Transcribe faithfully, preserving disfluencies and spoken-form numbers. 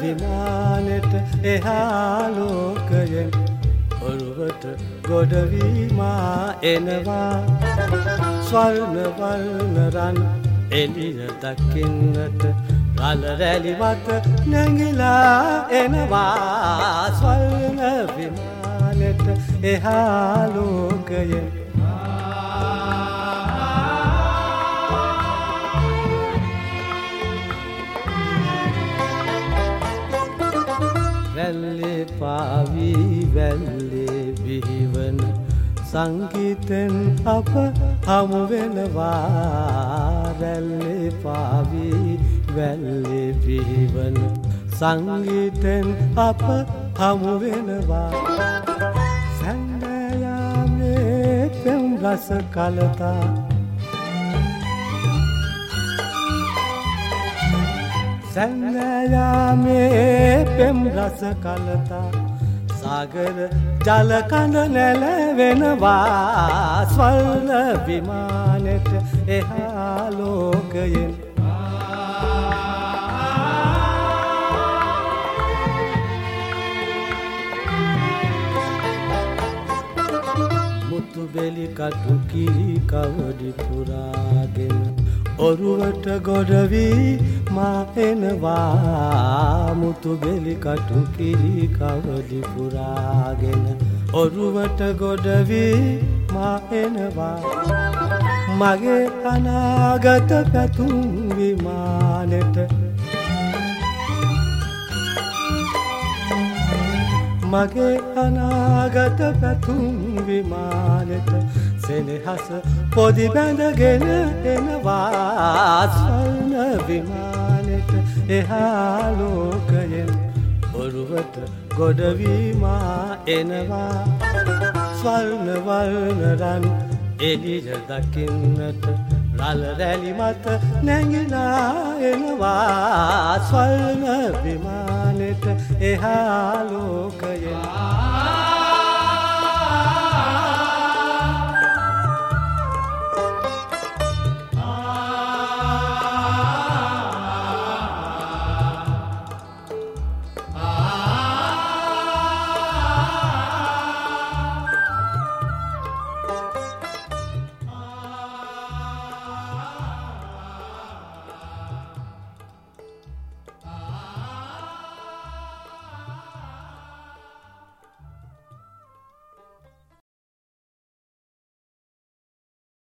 විමානෙට එහා ලෝකයෙන් ඔරුවට ගොඩවීමා එනවා ස්වර්ණ වර්ණ රන් එළිය දකින්නට රළ රැලි මත නැගිලා එනවා ස්වර්ණ විමානෙට එහා ලෝකයෙන් වැල්ලේ පාවි වැල්ලේ බිහිවන සංගීතෙන් අප හමු වෙනවා වැල්ලේ පාවි වැල්ලේ බිහිවන සංගීතෙන් අප හමු වෙනවා සැන්දයාමේ පෙම් රස කලතා සැන්දයාමේ පෙම් රස කලතා සාගර ජල කඳ නැලවෙනවා ස්වර්ණ විමානෙට එහා ලෝකයෙන් මුතු බෙලි කටු කිරි කවඩි පුරාගෙන ඔරුවට ගොඩ වී මා එනවා මුතු බෙලි කටු කිරි කවඩි පුරාගෙන ඔරුවට ගොඩ වී මා එනවා මගේ අනාගත පැතුම් විමානෙට මගේ අනාගත පැතුම් විමානෙට සෙනෙහස පොදි බැඳගෙන එනවා ස්වර්ණ විමානෙට එහා ලෝකයෙන් ඔරුවට ගොඩවීමා එනවා ස්වර්ණ වර්ණ රන් එළිය දකින්නට රළ රැලි මත නැගිලා එනවා ස්වර්ණ විමානෙට එහා ලෝකයෙන්